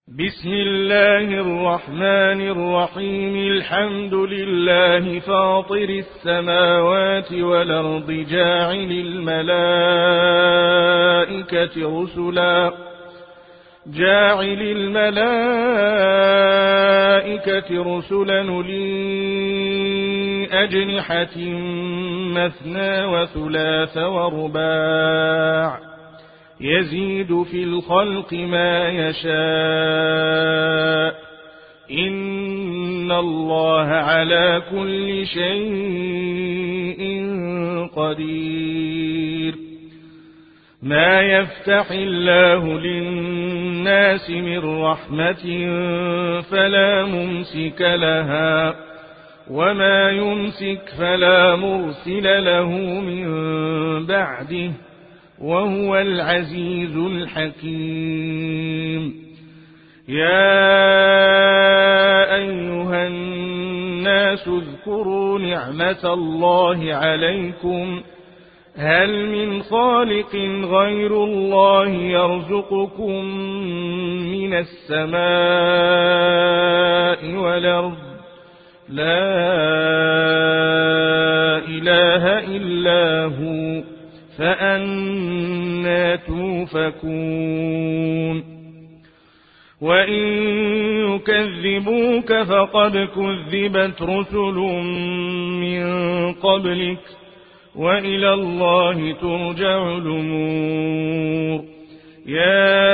بسم الله الرحمن الرحيم. الحمد لله فاطر السماوات والأرض جاعل الملائكة رسلا أولي أجنحة مثنى وثلاث ورباع يزيد في الخلق ما يشاء إن الله على كل شيء قدير. ما يفتح الله للناس من رحمة فلا ممسك لها وما يمسك فلا مرسل له من بعده وهو العزيز الحكيم. يا أيها الناس اذكروا نعمة الله عليكم هل من خالق غير الله يرزقكم من السماء والأرض لا إله إلا هو فأنى توفكون. وإن يكذبوك فقد كذبت رسل من قبلك وإلى الله ترجع الأمور. يا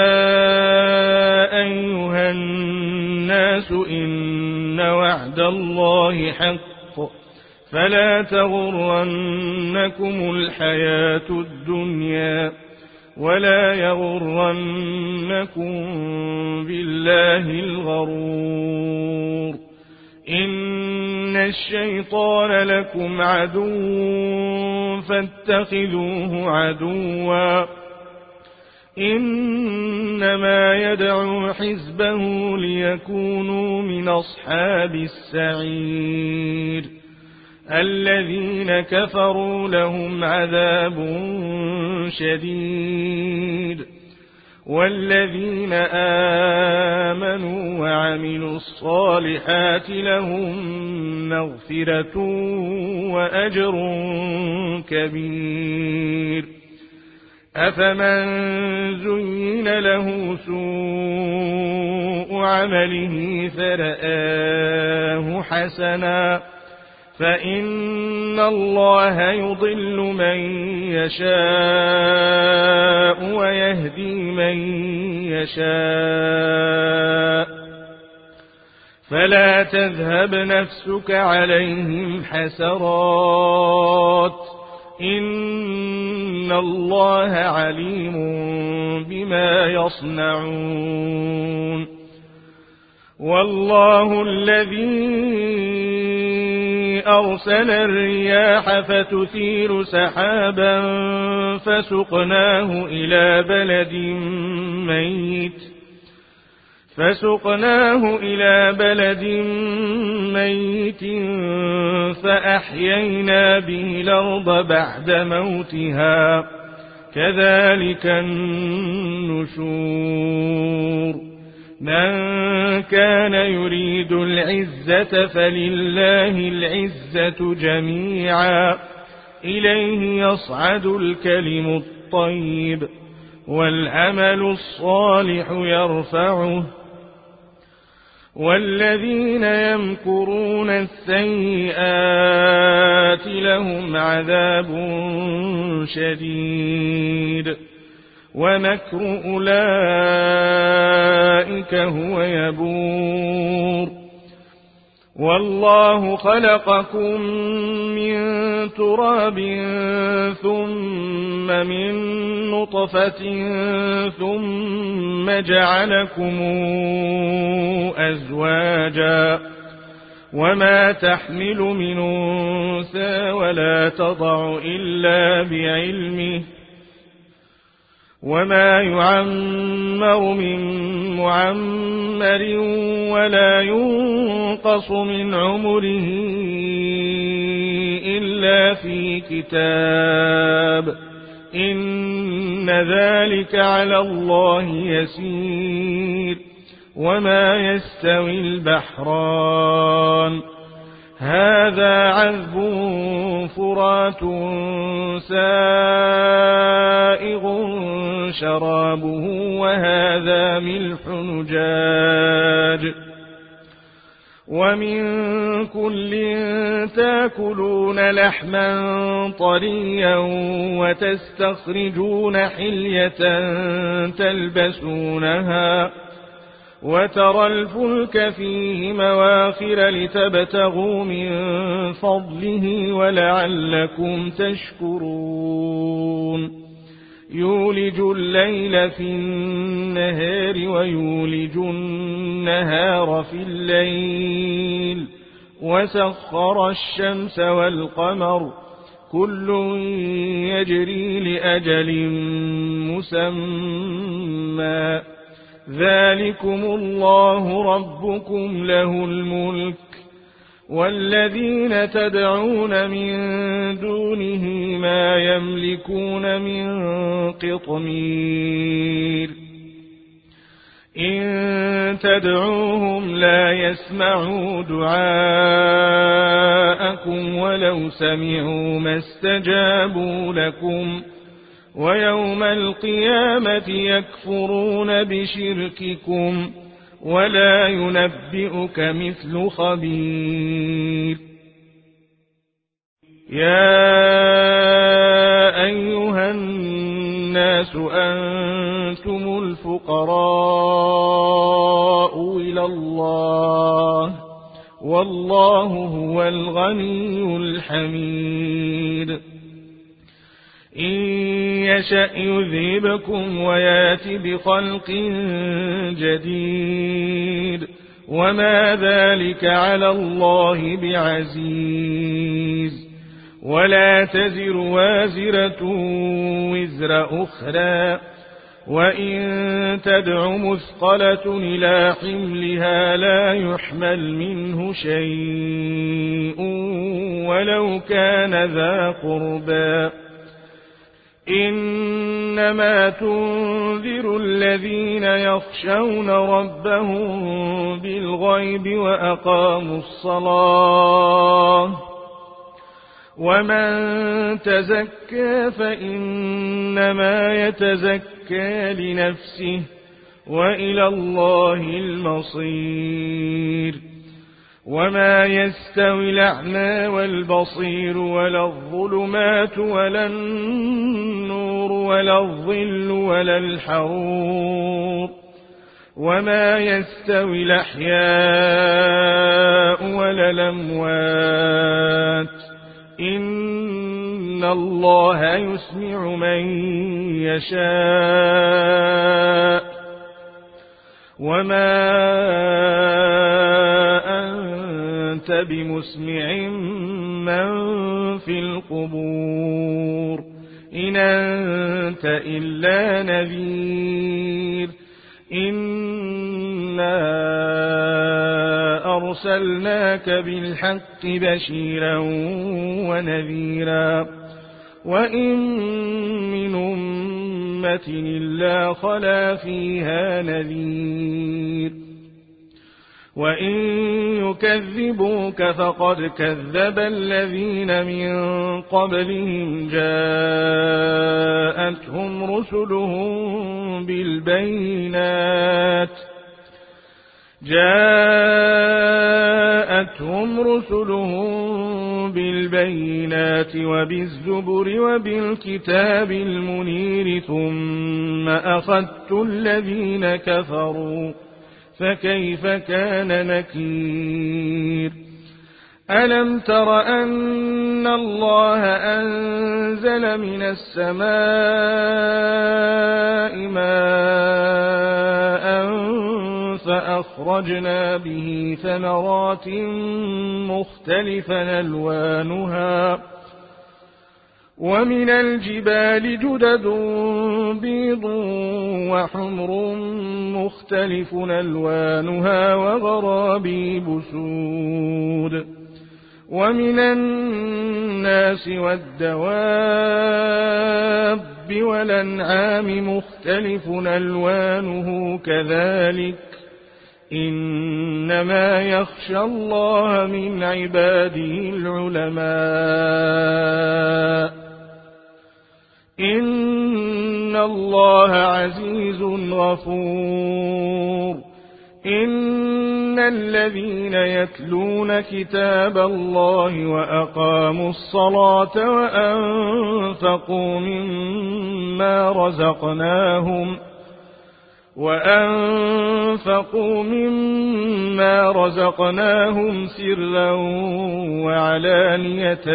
أيها الناس إن وعد الله حق فلا تغرنكم الحياة الدنيا ولا يغرنكم بالله الغرور. إن الشيطان لكم عدو فاتخذوه عدوا إنما يدعو حزبه ليكونوا من أصحاب السعير. الذين كفروا لهم عذاب شديد والذين آمنوا وعملوا الصالحات لهم مغفرة وأجر كبير. أفمن زين له سوء عمله فرآه حسنا فإن الله يضل من يشاء ويهدي من يشاء فلا تذهب نفسك عليهم حسرات إن الله عليم بما يصنعون. والله الذي أرسل الرياح فتثير سحابا فسقناه إلى بلد ميت فأحيينا به الأرض بعد موتها كذلك النشور. من كان يريد العزة فلله العزة جميعا إليه يصعد الكلم الطيب والعمل الصالح يرفعه والذين يمكرون السيئات لهم عذاب شديد ومكر أولئك هو يبور. والله خلقكم من تراب ثم من نطفة ثم جعلكم أزواجا وما تحمل من أنثى ولا تضع إلا بعلمه وما يعمر من معمر ولا ينقص من عمره إلا في كتاب إن ذلك على الله يسير وما يستوي البحران هذا عذب فرات سائغ شرابه وهذا ملح نجاج ومن كل تاكلون لحما طريا وتستخرجون حلية تلبسونها وترى الفلك فيه مواخر لتبتغوا من فضله ولعلكم تشكرون يولج الليل في النهار ويولج النهار في الليل وسخر الشمس والقمر كل يجري لأجل مسمى ذلكم الله ربكم له الملك والذين تدعون من دونه ما يملكون من قطمير إن تدعوهم لا يسمعوا دعاءكم ولو سمعوا ما استجابوا لكم ويوم القيامة يكفرون بشرككم ولا ينبئك مثل خبير يا أيها الناس أنتم الفقراء إلى الله والله هو الغني الحميد إن يشأ يذهبكم ويات بخلق جديد وما ذلك على الله بعزيز ولا تزر وازرة وزر أخرى وإن تدع مثقلة إلى حملها لا يحمل منه شيء ولو كان ذا قربى إنما تنذر الذين يخشون ربهم بالغيب وأقاموا الصلاة ومن تزكى فإنما يتزكى لنفسه وإلى الله المصير وما يستوي الأعمى والبصير ولا الظلمات ولا النور ولا الظل ولا الحرور وما يستوي الأحياء ولا الأموات إن الله يسمع من يشاء وما أنت بمسمع من في القبور إن أنت إلا نذير إنا أرسلناك بالحق بشيرا ونذيرا وإن من أمة إلا خلا فيها نذير وإن يكذبوك فقد كذب الذين من قبلهم جاءتهم رسلهم بالبينات وبالزبر وبالكتاب المنير ثم أخذت الذين كفروا فكيف كان نكير ألم تر أن الله أنزل من السماء ماء فأخرجنا به ثمرات مختلفا ألوانها ومن الجبال جدد بيض وحمر مختلف ألوانها وغرابيب سود ومن الناس والدواب والأنعام مختلف ألوانه كذلك إنما يخشى الله من عباده العلماء. إن الله عزيز غفور. إن الذين يتلون كتاب الله وأقاموا الصلاة وأنفقوا مما رزقناهم سرا وعلانية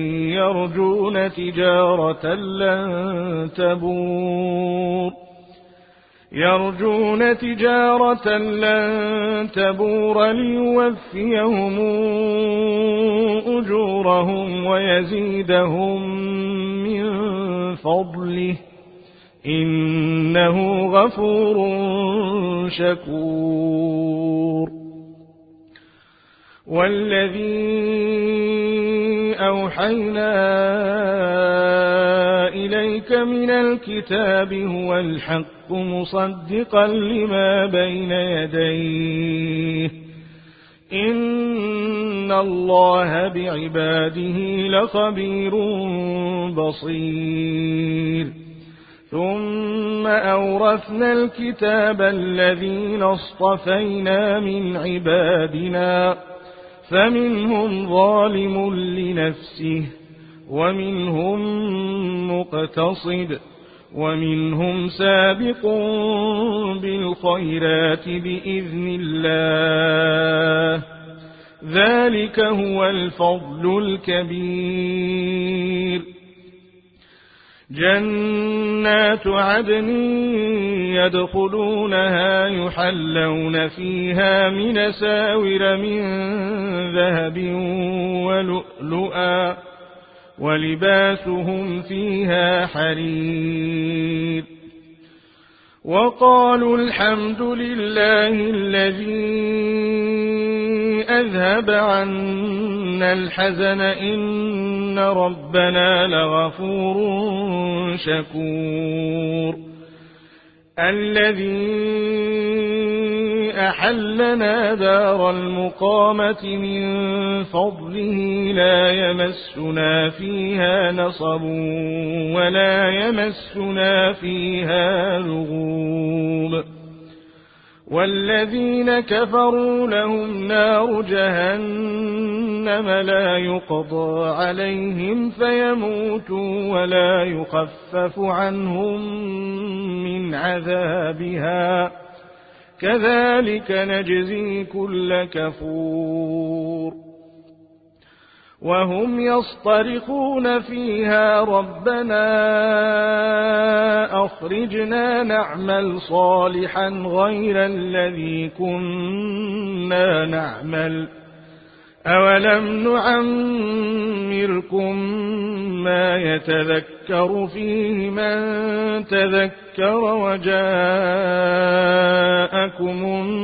يرجون تجارة لن تبور ليوفيهم أجورهم ويزيدهم من فضله إنه غفور شكور. والذي أوحينا إليك من الكتاب هو الحق مصدقا لما بين يديه إن الله بعباده لخبير بصير. ثم أورثنا الكتاب الذين اصطفينا من عبادنا فمنهم ظالم لنفسه ومنهم مقتصد ومنهم سابق بالخيرات بإذن الله ذلك هو الفضل الكبير. جنات عدن يدخلونها يحلون فيها من أساور من ذهب ولؤلؤا ولباسهم فيها حرير. وقالوا الحمد لله الذي أذهب عنا الحزن إن ربنا لغفور شكور. الذي أحلنا دار المقامة من فضله لا يمسنا فيها نصب ولا يمسنا فيها لغوب. والذين كفروا لهم نار جهنم لا يقضى عليهم فيموتوا ولا يخفف عنهم من عذابها كذلك نجزي كل كفور. وهم يصطرخون فيها ربنا أخرجنا نعمل صالحا غير الذي كنا نعمل أولم نعمركم ما يتذكر فيه من تذكر وجاءكم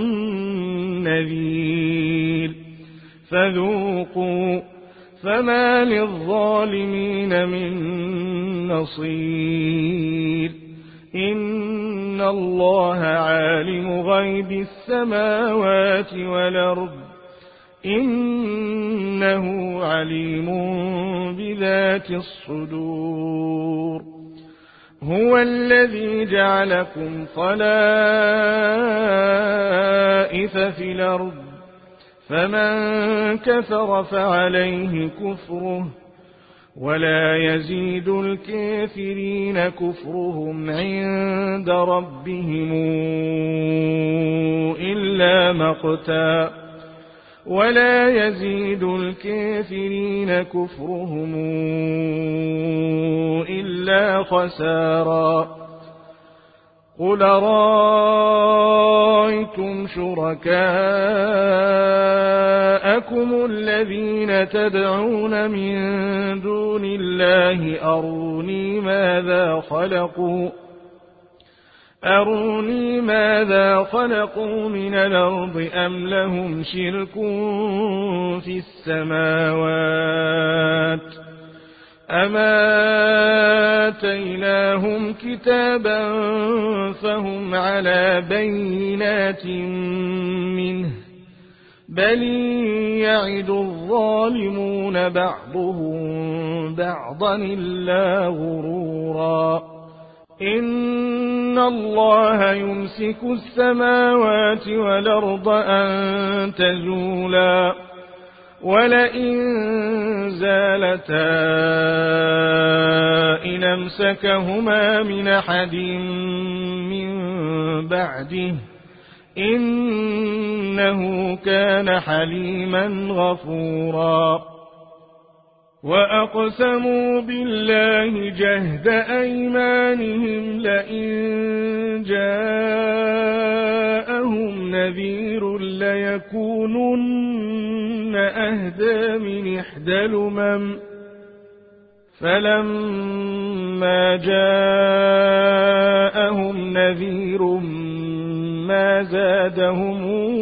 النذير فذوقوا فما للظالمين من نصير. إن الله عالم غيب السماوات والأرض إنه عليم بذات الصدور. هو الذي جعلكم خلائف في الأرض فمن كفر فعليه كفره ولا يزيد الكافرين كفرهم عند ربهم إلا مقتا ولا يزيد الكافرين كفرهم إلا خسارا. قل رأيتم شركاءكم الذين تدعون من دون الله أروني ماذا خلقوا من الأرض أم لهم شرك في السماوات أم آتيناهم كتابا فهم على بينات بل يعد الظالمون بعضهم بعضا إلا غرورا إن الله يمسك السماوات والأرض أن تزولا ولئن زالتا إن أمسكهما من أحد من بعده إنه كان حليما غفورا وأقسموا بالله جهد أيمانهم لئن جاءهم نذير ليكونن أهدى من إحدى الأمم فلما جاءهم نذير ما زادهم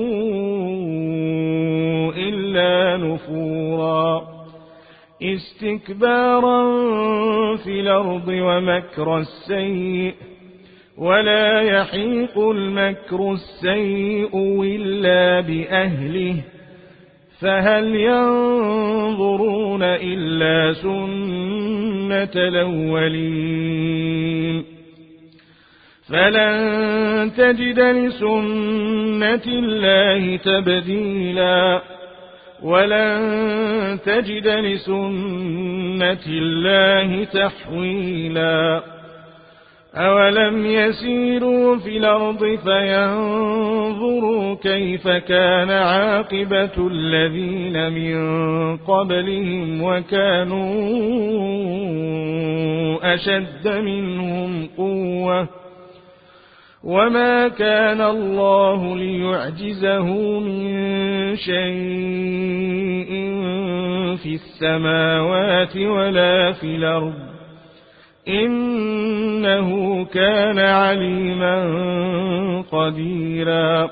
إلا نفورا استكبارا في الأرض ومكر السيء ولا يحيق المكر السيء إلا بأهله فهل ينظرون إلا سنة الأولين فلن تجد لسنة الله تبديلا ولن تجد لسنة الله تحويلا أولم يسيروا في الأرض فينظروا كيف كان عاقبة الذين من قبلهم وكانوا أشد منهم قوة وما كان الله ليعجزه من شيء في السماوات ولا في الأرض إنه كان عليما قديرا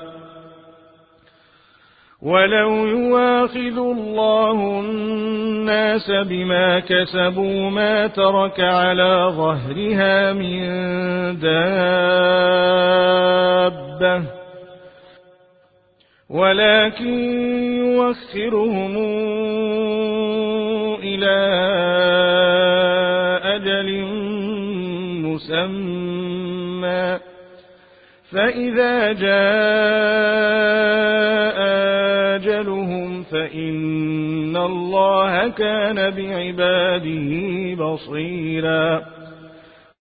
ولو يواخذ الله الناس بما كسبوا ما ترك على ظهرها من دابة ولكن يوخرهم إلى أجل مسمى فإذا جاء أجلهم فإن الله كان بعباده بصيرا